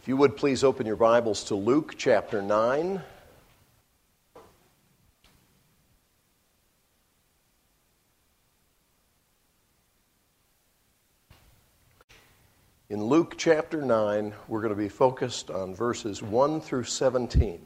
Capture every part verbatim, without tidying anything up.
If you would please open your Bibles to Luke chapter nine. In Luke chapter nine, we're going to be focused on verses one through seventeen.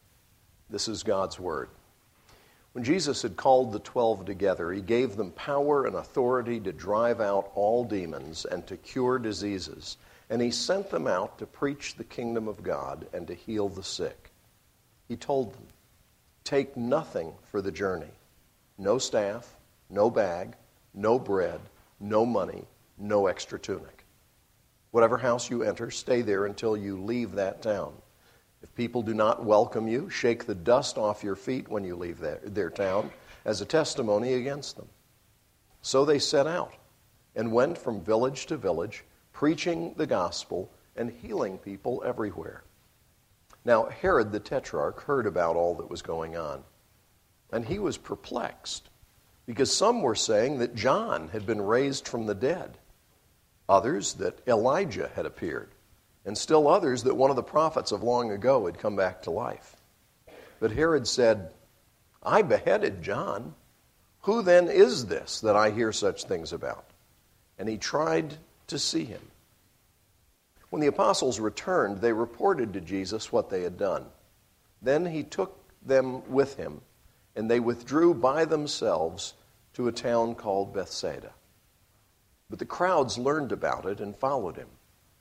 This is God's Word. When Jesus had called the twelve together, he gave them power and authority to drive out all demons and to cure diseases. And he sent them out to preach the kingdom of God and to heal the sick. He told them, "Take nothing for the journey. No staff, no bag, no bread, no money, no extra tunic. Whatever house you enter, stay there until you leave that town. If people do not welcome you, shake the dust off your feet when you leave their, their town as a testimony against them." So they set out and went from village to village, preaching the gospel and healing people everywhere. Now Herod the Tetrarch heard about all that was going on, and he was perplexed, because some were saying that John had been raised from the dead, others that Elijah had appeared, and still others that one of the prophets of long ago had come back to life. But Herod said, "I beheaded John. Who then is this that I hear such things about?" And he tried to see him. When the apostles returned, they reported to Jesus what they had done. Then he took them with him, and they withdrew by themselves to a town called Bethsaida. But the crowds learned about it and followed him.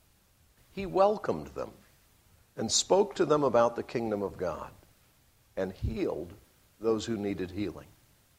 He welcomed them and spoke to them about the kingdom of God and healed those who needed healing.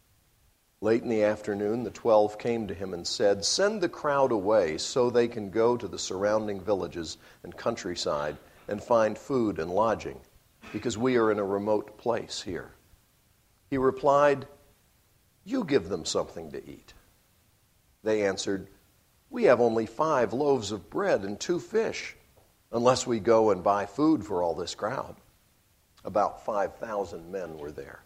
Late in the afternoon, the twelve came to him and said, "Send the crowd away so they can go to the surrounding villages and countryside and find food and lodging, because we are in a remote place here." He replied, "You give them something to eat." They answered, "We have only five loaves of bread and two fish, unless we go and buy food for all this crowd." About five thousand men were there.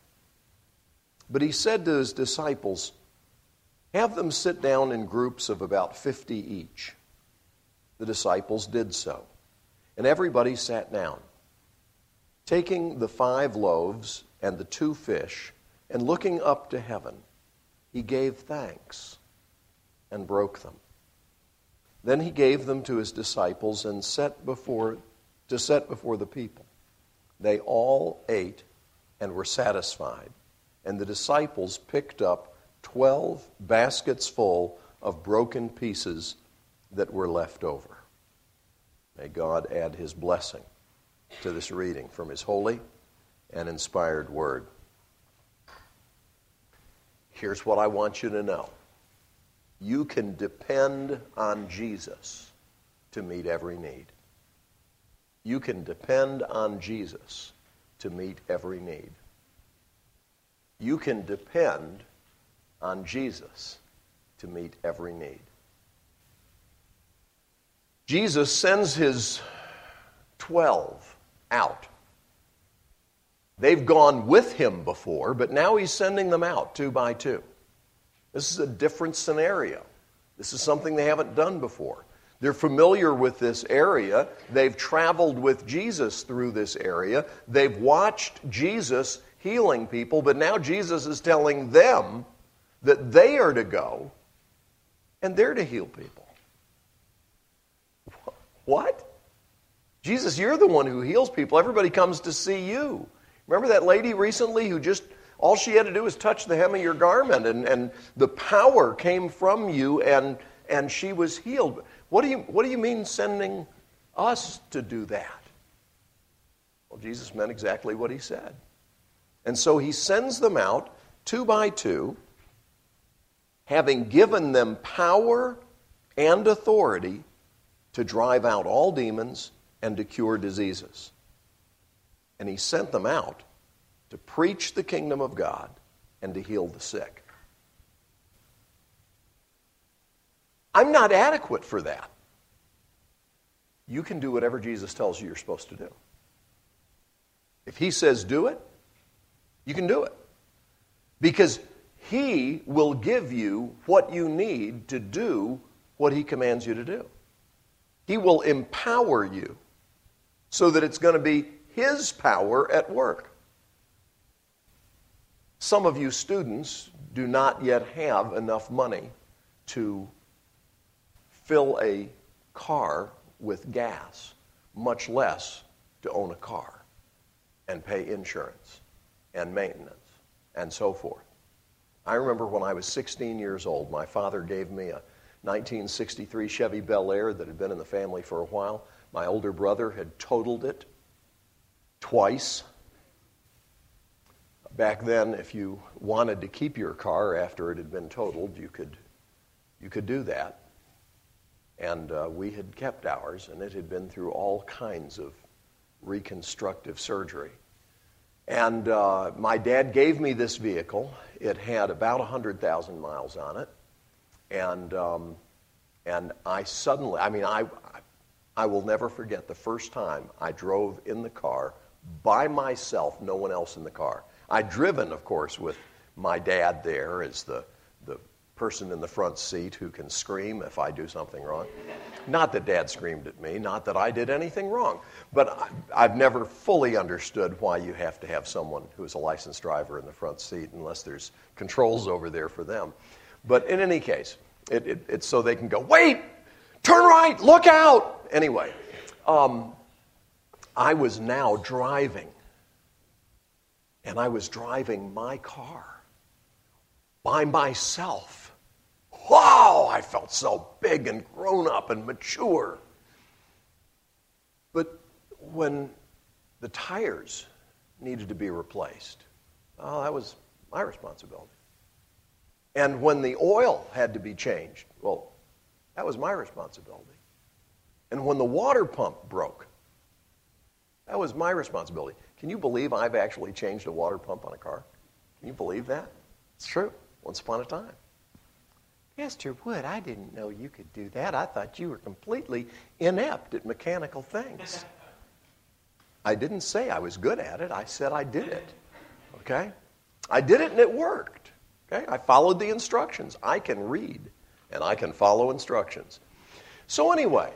But he said to his disciples, "Have them sit down in groups of about fifty each." The disciples did so, and everybody sat down. Taking the five loaves and the two fish, and looking up to heaven, he gave thanks and broke them. Then he gave them to his disciples and set before to set before the people. They all ate and were satisfied. And the disciples picked up twelve baskets full of broken pieces that were left over. May God add his blessing to this reading from his holy and inspired word. Here's what I want you to know. You can depend on Jesus to meet every need. You can depend on Jesus to meet every need. You can depend on Jesus to meet every need. Jesus sends his twelve out. They've gone with him before, but now he's sending them out two by two. This is a different scenario. This is something they haven't done before. They're familiar with this area. They've traveled with Jesus through this area. They've watched Jesus healing people, but now Jesus is telling them that they are to go and they're to heal people. What? Jesus, you're the one who heals people. Everybody comes to see you. Remember that lady recently who just, all she had to do was touch the hem of your garment, and, and the power came from you, and, and she was healed. What do you, what do you mean sending us to do that? Well, Jesus meant exactly what he said. And so he sends them out two by two, having given them power and authority to drive out all demons and to cure diseases. And he sent them out to preach the kingdom of God and to heal the sick. I'm not adequate for that. You can do whatever Jesus tells you you're supposed to do. If he says do it, you can do it. Because he will give you what you need to do what he commands you to do. He will empower you so that it's going to be His power at work. Some of you students do not yet have enough money to fill a car with gas, much less to own a car and pay insurance and maintenance and so forth. I remember when I was sixteen years old, my father gave me a nineteen sixty-three Chevy Bel Air that had been in the family for a while. My older brother had totaled it twice. Back then, if you wanted to keep your car after it had been totaled, you could you could do that. And uh, we had kept ours, and it had been through all kinds of reconstructive surgery. And uh, my dad gave me this vehicle. It had about one hundred thousand miles on it. And um, and I suddenly, I mean, I, I will never forget the first time I drove in the car by myself, no one else in the car. I'd driven, of course, with my dad there as the, the person in the front seat who can scream if I do something wrong. Not that Dad screamed at me, not that I did anything wrong, but I, I've never fully understood why you have to have someone who's a licensed driver in the front seat unless there's controls over there for them. But in any case, it, it, it's so they can go, wait, turn right, look out. Anyway, um, I was now driving, and I was driving my car by myself. Wow, I felt so big and grown up and mature. But when the tires needed to be replaced, oh, that was my responsibility. And when the oil had to be changed, well, that was my responsibility. And when the water pump broke, that was my responsibility. Can you believe I've actually changed a water pump on a car? Can you believe that? It's true. Once upon a time. Mister Wood, I didn't know you could do that. I thought you were completely inept at mechanical things. I didn't say I was good at it. I said I did it. Okay? I did it and it worked. Okay? I followed the instructions. I can read and I can follow instructions. So anyway,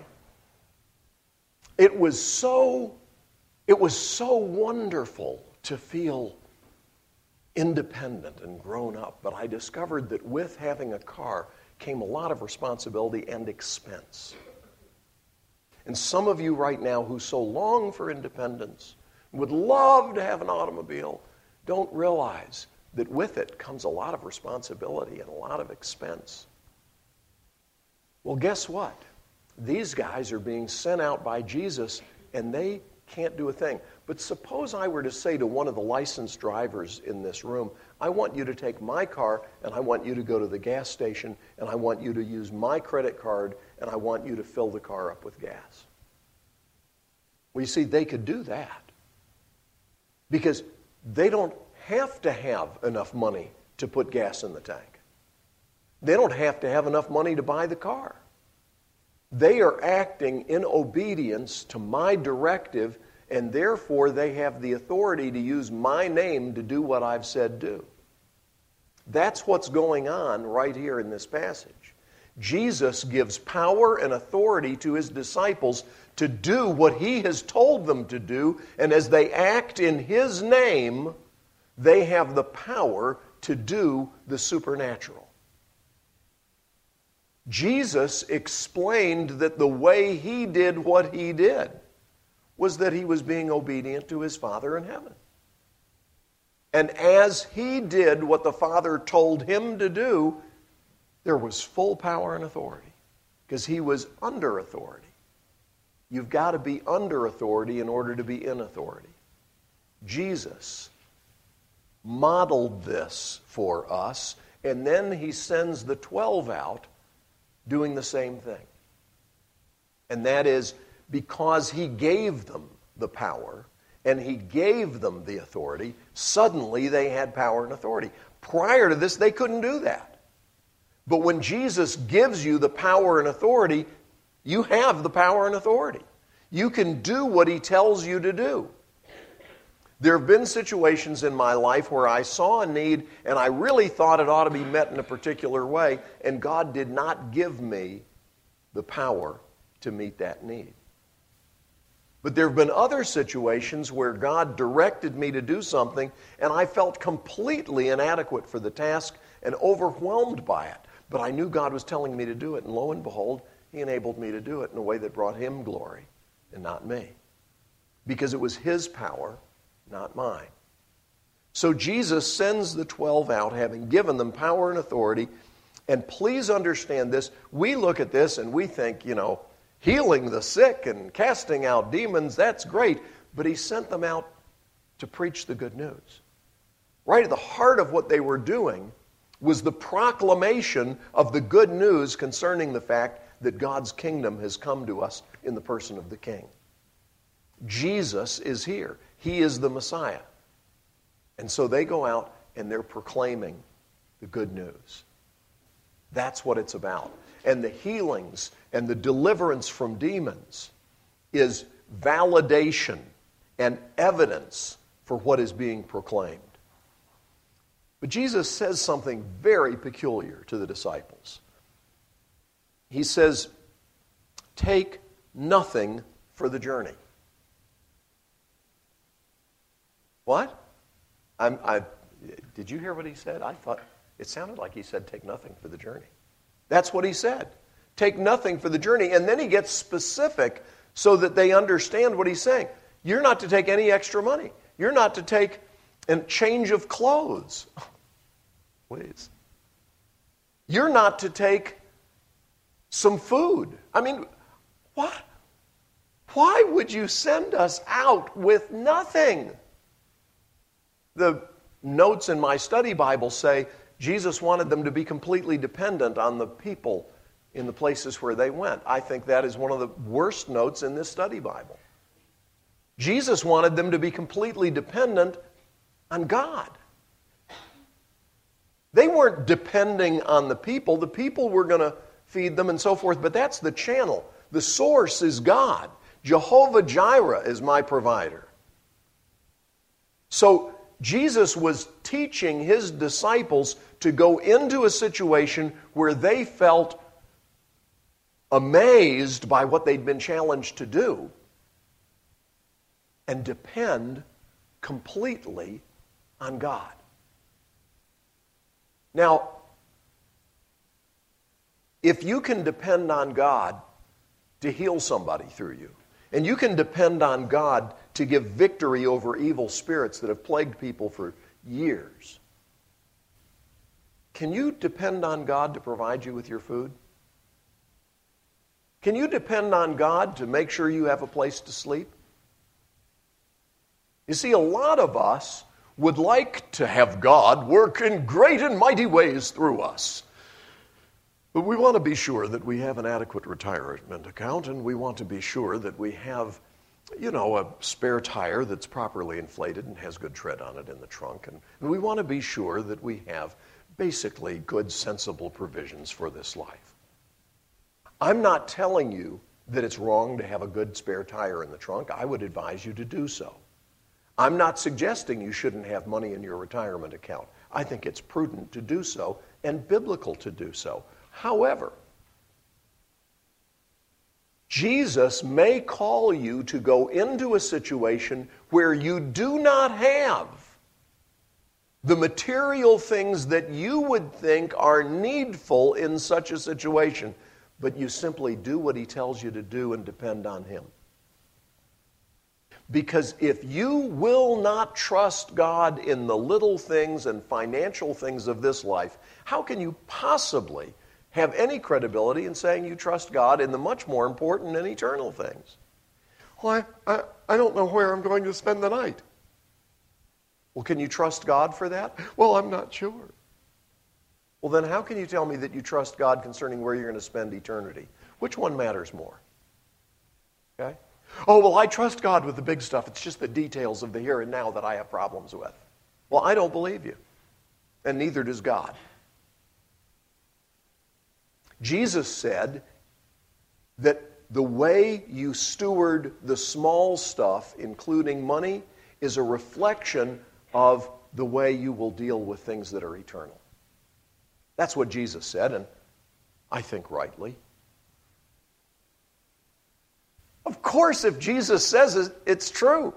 it was so it was so wonderful to feel independent and grown up, but I discovered that with having a car came a lot of responsibility and expense. And some of you right now who so long for independence, would love to have an automobile, don't realize that with it comes a lot of responsibility and a lot of expense. Well, guess what? These guys are being sent out by Jesus, and they can't do a thing. But suppose I were to say to one of the licensed drivers in this room, I want you to take my car and I want you to go to the gas station and I want you to use my credit card and I want you to fill the car up with gas. Well, you see, they could do that because they don't have to have enough money to put gas in the tank. They don't have to have enough money to buy the car. They are acting in obedience to my directive, and therefore they have the authority to use my name to do what I've said do. That's what's going on right here in this passage. Jesus gives power and authority to his disciples to do what he has told them to do, and as they act in his name, they have the power to do the supernatural. Jesus explained that the way he did what he did was that he was being obedient to his Father in heaven. And as he did what the Father told him to do, there was full power and authority because he was under authority. You've got to be under authority in order to be in authority. Jesus modeled this for us, and then he sends the twelve out doing the same thing. And that is because he gave them the power and he gave them the authority, suddenly they had power and authority. Prior to this, they couldn't do that. But when Jesus gives you the power and authority, you have the power and authority. You can do what he tells you to do. There have been situations in my life where I saw a need and I really thought it ought to be met in a particular way, and God did not give me the power to meet that need. But there have been other situations where God directed me to do something and I felt completely inadequate for the task and overwhelmed by it. But I knew God was telling me to do it, and lo and behold, He enabled me to do it in a way that brought Him glory and not me. Because it was His power, not mine. So Jesus sends the twelve out, having given them power and authority. And please understand this. We look at this and we think, you know, healing the sick and casting out demons, that's great. But He sent them out to preach the good news. Right at the heart of what they were doing was the proclamation of the good news concerning the fact that God's kingdom has come to us in the person of the King. Jesus is here. He is the Messiah. And so they go out and they're proclaiming the good news. That's what it's about. And the healings and the deliverance from demons is validation and evidence for what is being proclaimed. But Jesus says something very peculiar to the disciples. He says, take nothing for the journey. What? I'm, I, did you hear what he said? I thought it sounded like he said take nothing for the journey. That's what he said. Take nothing for the journey. And then he gets specific so that they understand what he's saying. You're not to take any extra money. You're not to take a change of clothes. Please. You're not to take some food. I mean, what? Why would you send us out with nothing? The notes in my study Bible say Jesus wanted them to be completely dependent on the people in the places where they went. I think that is one of the worst notes in this study Bible. Jesus wanted them to be completely dependent on God. They weren't depending on the people. The people were going to feed them and so forth, but that's the channel. The source is God. Jehovah Jireh is my provider. So Jesus was teaching His disciples to go into a situation where they felt amazed by what they'd been challenged to do and depend completely on God. Now, if you can depend on God to heal somebody through you, and you can depend on God to give victory over evil spirits that have plagued people for years, can you depend on God to provide you with your food? Can you depend on God to make sure you have a place to sleep? You see, a lot of us would like to have God work in great and mighty ways through us. But we want to be sure that we have an adequate retirement account, and we want to be sure that we have, you know, a spare tire that's properly inflated and has good tread on it in the trunk. And, and we want to be sure that we have basically good, sensible provisions for this life. I'm not telling you that it's wrong to have a good spare tire in the trunk. I would advise you to do so. I'm not suggesting you shouldn't have money in your retirement account. I think it's prudent to do so and biblical to do so. However, Jesus may call you to go into a situation where you do not have the material things that you would think are needful in such a situation, but you simply do what He tells you to do and depend on Him. Because if you will not trust God in the little things and financial things of this life, how can you possibly have any credibility in saying you trust God in the much more important and eternal things? Well, I, I, I don't know where I'm going to spend the night. Well, can you trust God for that? Well, I'm not sure. Well, then how can you tell me that you trust God concerning where you're going to spend eternity? Which one matters more? Okay? Oh, well, I trust God with the big stuff. It's just the details of the here and now that I have problems with. Well, I don't believe you. And neither does God. Jesus said that the way you steward the small stuff, including money, is a reflection of the way you will deal with things that are eternal. That's what Jesus said, and I think rightly. Of course, if Jesus says it, it's true.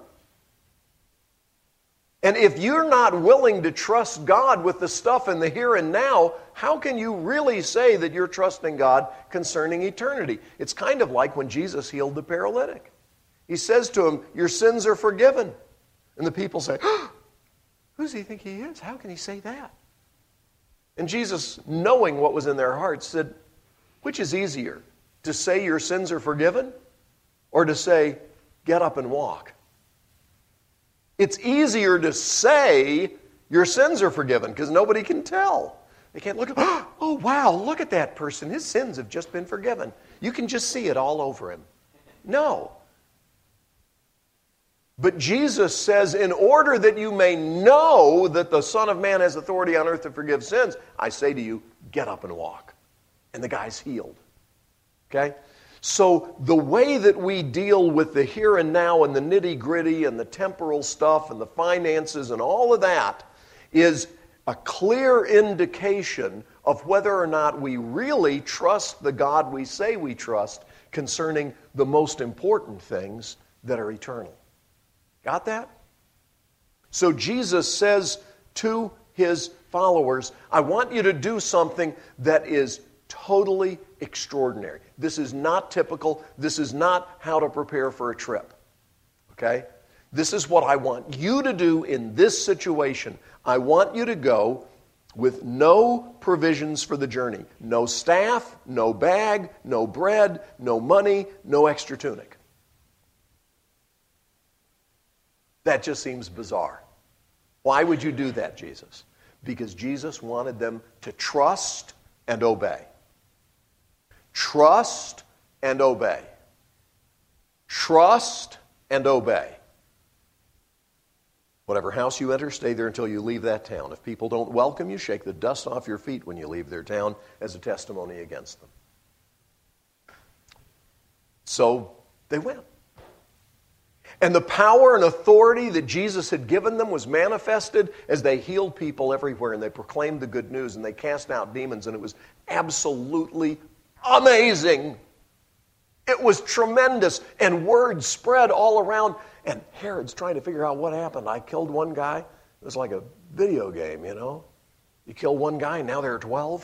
And if you're not willing to trust God with the stuff in the here and now, how can you really say that you're trusting God concerning eternity? It's kind of like when Jesus healed the paralytic. He says to him, your sins are forgiven. And the people say, oh, who does he think he is? How can he say that? And Jesus, knowing what was in their hearts, said, which is easier, to say your sins are forgiven or to say, get up and walk? It's easier to say your sins are forgiven because nobody can tell. They can't look at, oh, wow, look at that person. His sins have just been forgiven. You can just see it all over him. No. But Jesus says, in order that you may know that the Son of Man has authority on earth to forgive sins, I say to you, get up and walk. And the guy's healed. Okay? So the way that we deal with the here and now and the nitty-gritty and the temporal stuff and the finances and all of that is a clear indication of whether or not we really trust the God we say we trust concerning the most important things that are eternal. Got that? So Jesus says to his followers, I want you to do something that is totally extraordinary. This is not typical. This is not how to prepare for a trip. Okay? This is what I want you to do in this situation. I want you to go with no provisions for the journey. No staff, no bag, no bread, no money, no extra tunic. That just seems bizarre. Why would you do that, Jesus? Because Jesus wanted them to trust and obey. Trust and obey. Trust and obey. Whatever house you enter, stay there until you leave that town. If people don't welcome you, shake the dust off your feet when you leave their town as a testimony against them. So they went. And the power and authority that Jesus had given them was manifested as they healed people everywhere and they proclaimed the good news and they cast out demons, and it was absolutely amazing. It was tremendous, and word spread all around, and Herod's trying to figure out what happened. I killed one guy. It was like a video game, you know. You kill one guy and now there are twelve.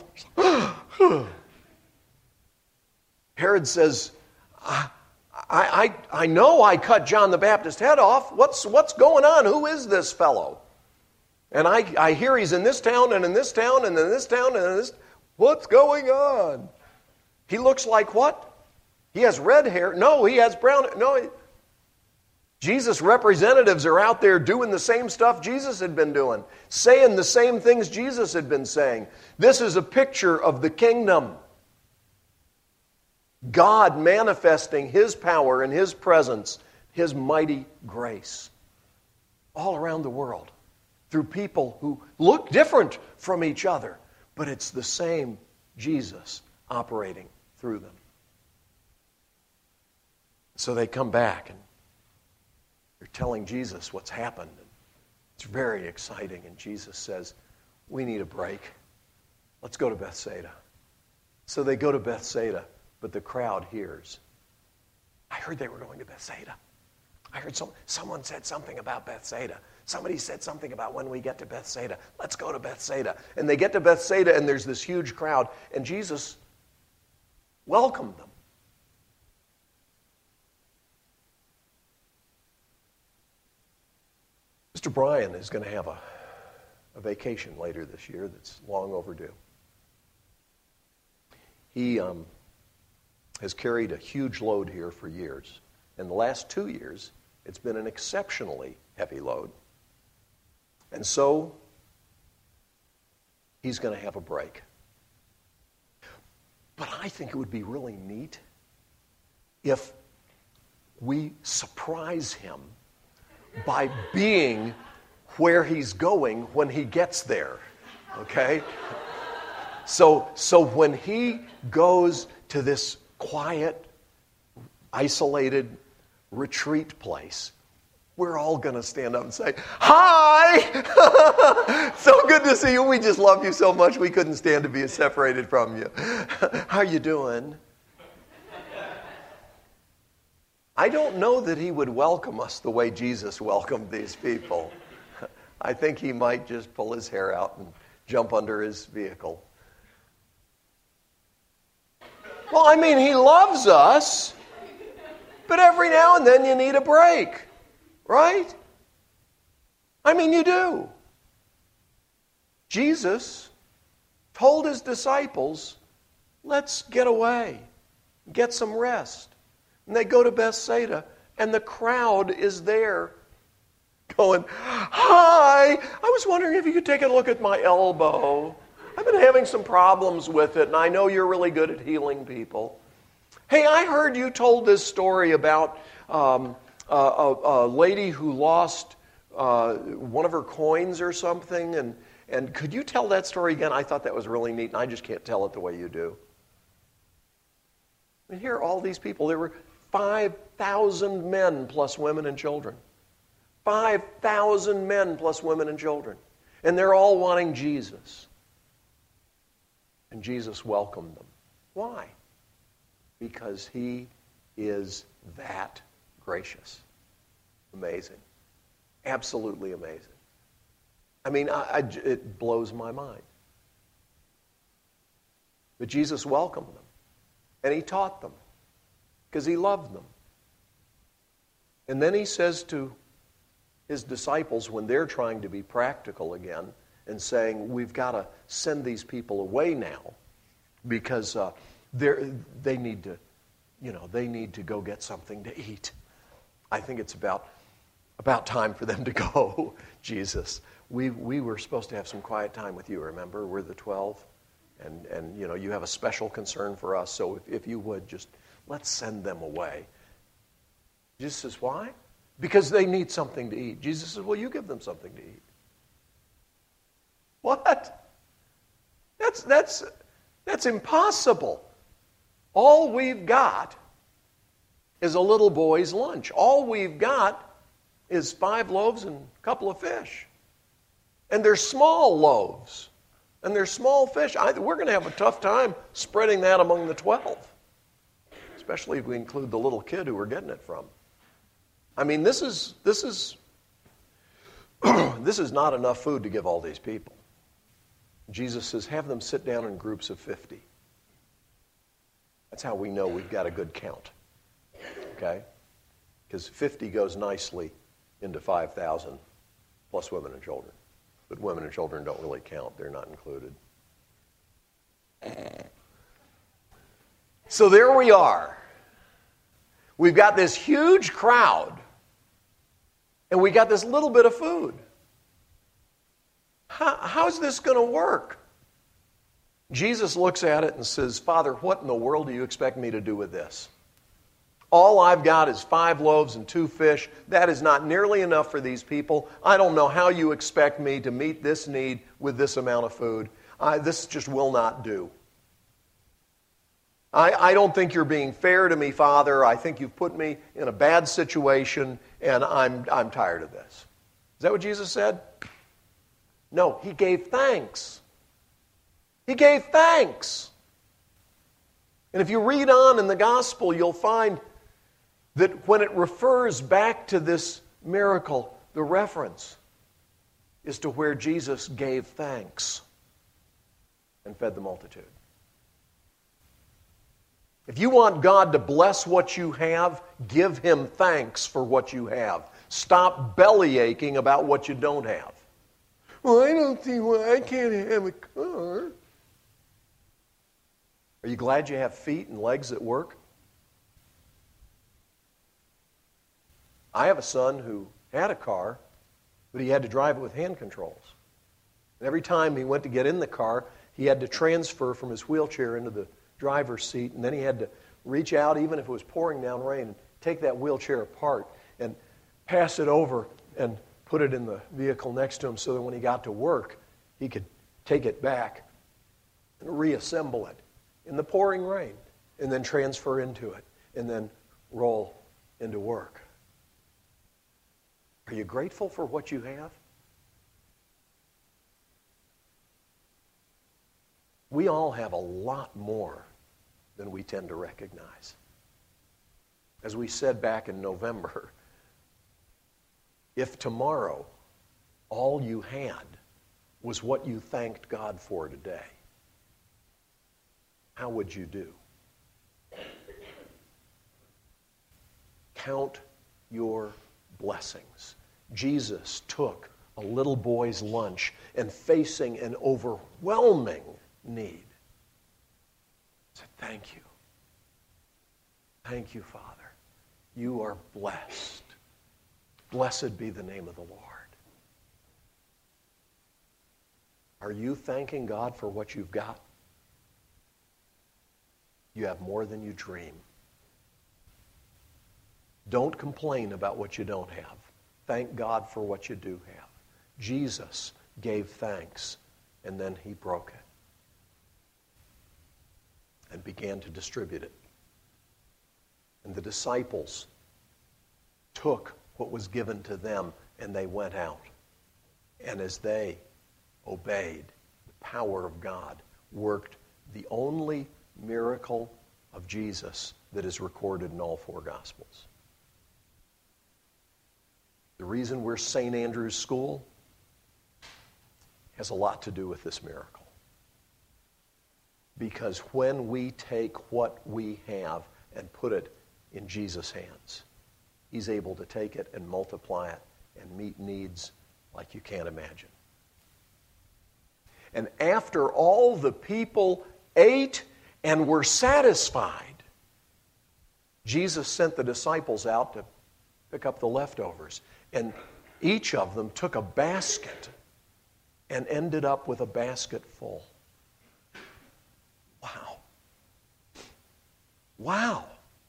Herod says, I, I, I know I cut John the Baptist's head off. What's, what's going on? Who is this fellow? And I, I hear he's in this town and in this town and in this town and in this. What's going on? He looks like what? He has red hair. No, he has brown. No. He, Jesus' representatives are out there doing the same stuff Jesus had been doing, saying the same things Jesus had been saying. This is a picture of the kingdom. God manifesting His power and His presence, His mighty grace all around the world through people who look different from each other, but it's the same Jesus operating through them. So they come back and they're telling Jesus what's happened. It's very exciting, and Jesus says, we need a break. Let's go to Bethsaida. So they go to Bethsaida, but the crowd hears. I heard they were going to Bethsaida. I heard some, someone said something about Bethsaida. Somebody said something about when we get to Bethsaida. Let's go to Bethsaida. And they get to Bethsaida, and there's this huge crowd, and Jesus welcomed them. Mister Bryan is going to have a, a vacation later this year that's long overdue. He um, has carried a huge load here for years. In the last two years, it's been an exceptionally heavy load. And so, he's going to have a break. But I think it would be really neat if we surprise him by being where he's going when he gets there, okay? So, so when he goes to this quiet, isolated retreat place, we're all going to stand up and say, hi! So good to see you. We just love you so much we couldn't stand to be separated from you. How are you doing? I don't know that he would welcome us the way Jesus welcomed these people. I think he might just pull his hair out and jump under his vehicle. Well, I mean, he loves us, but every now and then you need a break, right? I mean, you do. Jesus told his disciples, let's get away, get some rest. And they go to Bethsaida, and the crowd is there going, hi, I was wondering if you could take a look at my elbow. I've been having some problems with it, and I know you're really good at healing people. Hey, I heard you told this story about um, a, a, a lady who lost uh, one of her coins or something, and, and could you tell that story again? I thought that was really neat, and I just can't tell it the way you do. And here are all these people. There were five thousand men plus women and children. five thousand men plus women and children. And they're all wanting Jesus. And Jesus welcomed them. Why? Because he is that gracious. Amazing. Absolutely amazing. I mean, I, I, it blows my mind. But Jesus welcomed them. And he taught them. Because he loved them. And then he says to his disciples, when they're trying to be practical again and saying, we've got to send these people away now because uh, they're, they need to, you know, they need to go get something to eat. I think it's about, about time for them to go, Jesus. We, we were supposed to have some quiet time with you, remember? We're the twelve. And, and you know, you have a special concern for us, so if, if you would, just let's send them away. Jesus says, why? Because they need something to eat. Jesus says, well, you give them something to eat. What? That's, that's, that's impossible. All we've got is a little boy's lunch. All we've got is five loaves and a couple of fish. And they're small loaves. And they're small fish. I, we're going to have a tough time spreading that among the twelve. Especially if we include the little kid who we're getting it from. I mean, this is this is this is not enough food to give all these people. Jesus says, have them sit down in groups of fifty. That's how we know we've got a good count. Okay? Because fifty goes nicely into five thousand plus women and children. But women and children don't really count. They're not included. So there we are. We've got this huge crowd, and we got this little bit of food. How, how's this going to work? Jesus looks at it and says, Father, what in the world do you expect me to do with this? All I've got is five loaves and two fish. That is not nearly enough for these people. I don't know how you expect me to meet this need with this amount of food. I, this just will not do. I, I don't think you're being fair to me, Father. I think you've put me in a bad situation, and I'm, I'm tired of this. Is that what Jesus said? No, he gave thanks. He gave thanks. And if you read on in the gospel, you'll find that when it refers back to this miracle, the reference is to where Jesus gave thanks and fed the multitude. If you want God to bless what you have, give him thanks for what you have. Stop belly aching about what you don't have. Well, I don't see why I can't have a car. Are you glad you have feet and legs that work? I have a son who had a car, but he had to drive it with hand controls. And every time he went to get in the car, he had to transfer from his wheelchair into the driver's seat, and then he had to reach out, even if it was pouring down rain, and take that wheelchair apart and pass it over and put it in the vehicle next to him so that when he got to work, he could take it back and reassemble it in the pouring rain and then transfer into it and then roll into work. Are you grateful for what you have? We all have a lot more than we tend to recognize. As we said back in November, if tomorrow all you had was what you thanked God for today, how would you do? Count your blessings. Jesus took a little boy's lunch and, facing an overwhelming need, said, "Thank you. Thank you, Father. You are blessed. Blessed be the name of the Lord." Are you thanking God for what you've got? You have more than you dream. Don't complain about what you don't have. Thank God for what you do have. Jesus gave thanks, and then he broke it and began to distribute it. And the disciples took what was given to them, and they went out. And as they obeyed, the power of God worked the only miracle of Jesus that is recorded in all four Gospels. The reason we're Saint Andrew's School has a lot to do with this miracle. Because when we take what we have and put it in Jesus' hands, he's able to take it and multiply it and meet needs like you can't imagine. And after all the people ate and were satisfied, Jesus sent the disciples out to pick up the leftovers. And each of them took a basket and ended up with a basket full. Wow. Wow.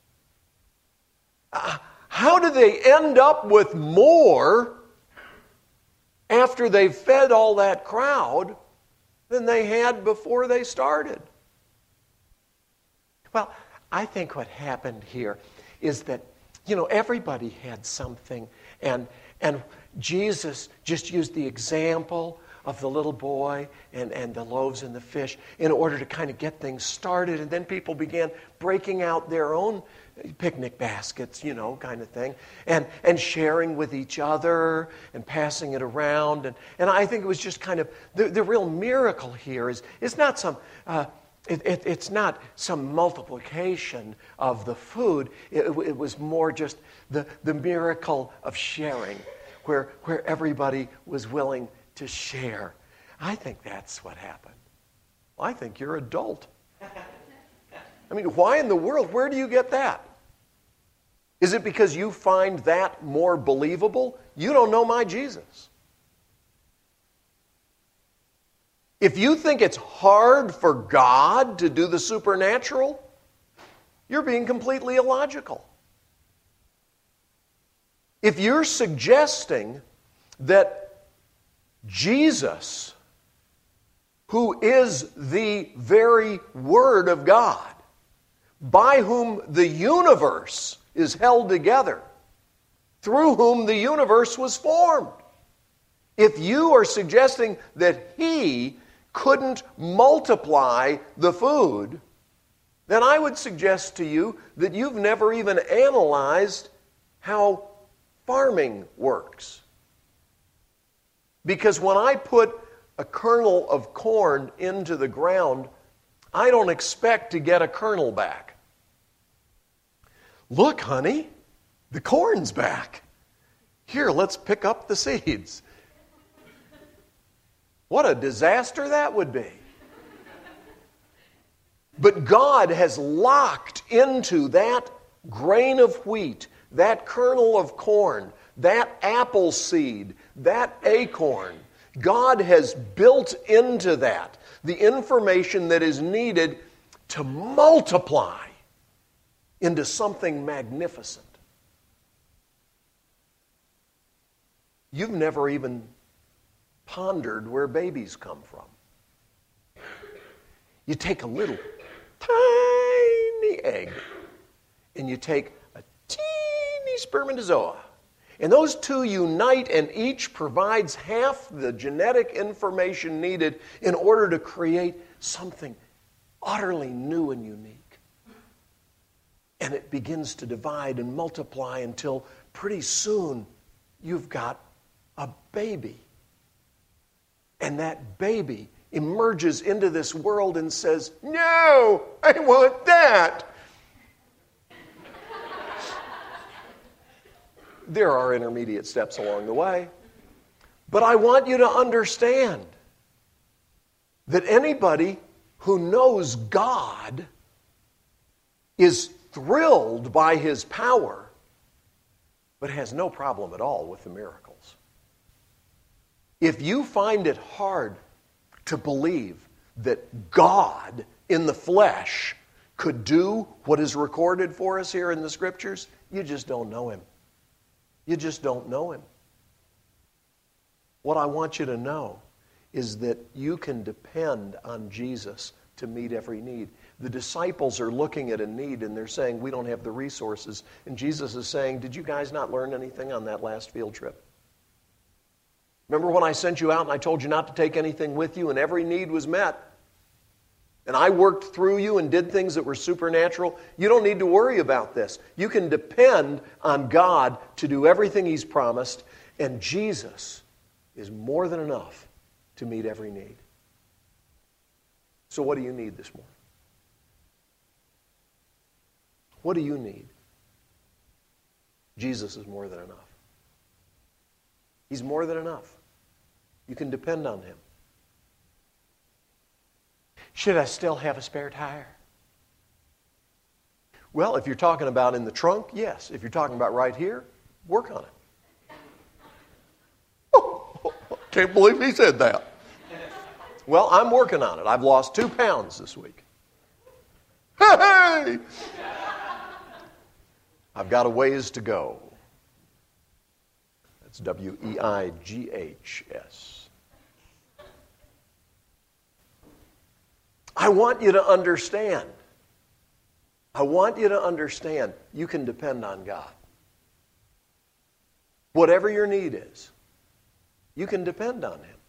Uh, how do they end up with more after they've fed all that crowd than they had before they started? Well, I think what happened here is that, you know, everybody had something, and and Jesus just used the example of the little boy and, and the loaves and the fish in order to kind of get things started, and then people began breaking out their own picnic baskets, you know, kind of thing, and and sharing with each other and passing it around, and, and I think it was just kind of, the, the real miracle here is, is not some... Uh, It, it, it's not some multiplication of the food. It, it was more just the, the miracle of sharing, where, where everybody was willing to share. I think that's what happened. I think you're adult. I mean, why in the world? Where do you get that? Is it because you find that more believable? You don't know my Jesus. If you think it's hard for God to do the supernatural, you're being completely illogical. If you're suggesting that Jesus, who is the very Word of God, by whom the universe is held together, through whom the universe was formed, if you are suggesting that He couldn't multiply the food, then I would suggest to you that you've never even analyzed how farming works. Because when I put a kernel of corn into the ground, I don't expect to get a kernel back. Look, honey, the corn's back. Here, let's pick up the seeds. What a disaster that would be. But God has locked into that grain of wheat, that kernel of corn, that apple seed, that acorn. God has built into that the information that is needed to multiply into something magnificent. You've never even pondered where babies come from. You take a little tiny egg and you take a teeny spermatozoa, and those two unite, and each provides half the genetic information needed in order to create something utterly new and unique. And it begins to divide and multiply until pretty soon you've got a baby. And that baby emerges into this world and says, "No, I want that." There are intermediate steps along the way. But I want you to understand that anybody who knows God is thrilled by His power, but has no problem at all with the miracles. If you find it hard to believe that God in the flesh could do what is recorded for us here in the Scriptures, you just don't know Him. You just don't know Him. What I want you to know is that you can depend on Jesus to meet every need. The disciples are looking at a need and they're saying, "We don't have the resources." And Jesus is saying, "Did you guys not learn anything on that last field trip? Remember when I sent you out and I told you not to take anything with you and every need was met? And I worked through you and did things that were supernatural. You don't need to worry about this. You can depend on God to do everything He's promised, and Jesus is more than enough to meet every need." So what do you need this morning? What do you need? Jesus is more than enough. He's more than enough. You can depend on Him. Should I still have a spare tire? Well, if you're talking about in the trunk, yes. If you're talking about right here, work on it. Oh, can't believe he said that. Well, I'm working on it. I've lost two pounds this week. Hey! I've got a ways to go. That's W E I G H S. I want you to understand. I want you to understand you can depend on God. Whatever your need is, you can depend on Him.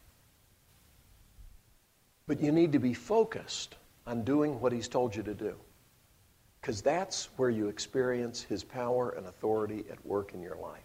But you need to be focused on doing what He's told you to do. Because that's where you experience His power and authority at work in your life.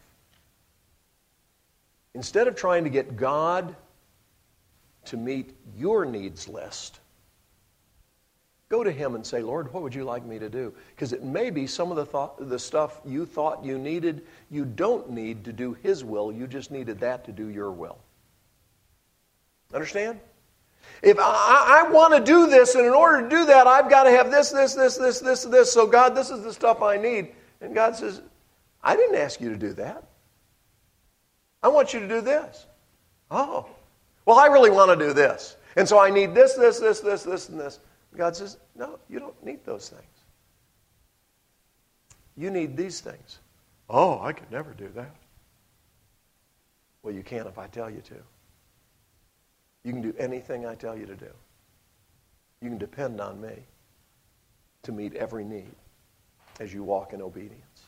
Instead of trying to get God to meet your needs list, go to Him and say, "Lord, what would you like me to do?" Because it may be some of the, thought, the stuff you thought you needed, you don't need to do His will. You just needed that to do your will. Understand? If I, I want to do this, and in order to do that, I've got to have this, this, this, this, this, this. So God, this is the stuff I need. And God says, "I didn't ask you to do that. I want you to do this." Oh, well, I really want to do this. And so I need this, this, this, this, this, and this. God says, "No, you don't need those things. You need these things." "Oh, I could never do that." Well, you can if I tell you to. You can do anything I tell you to do. You can depend on me to meet every need as you walk in obedience.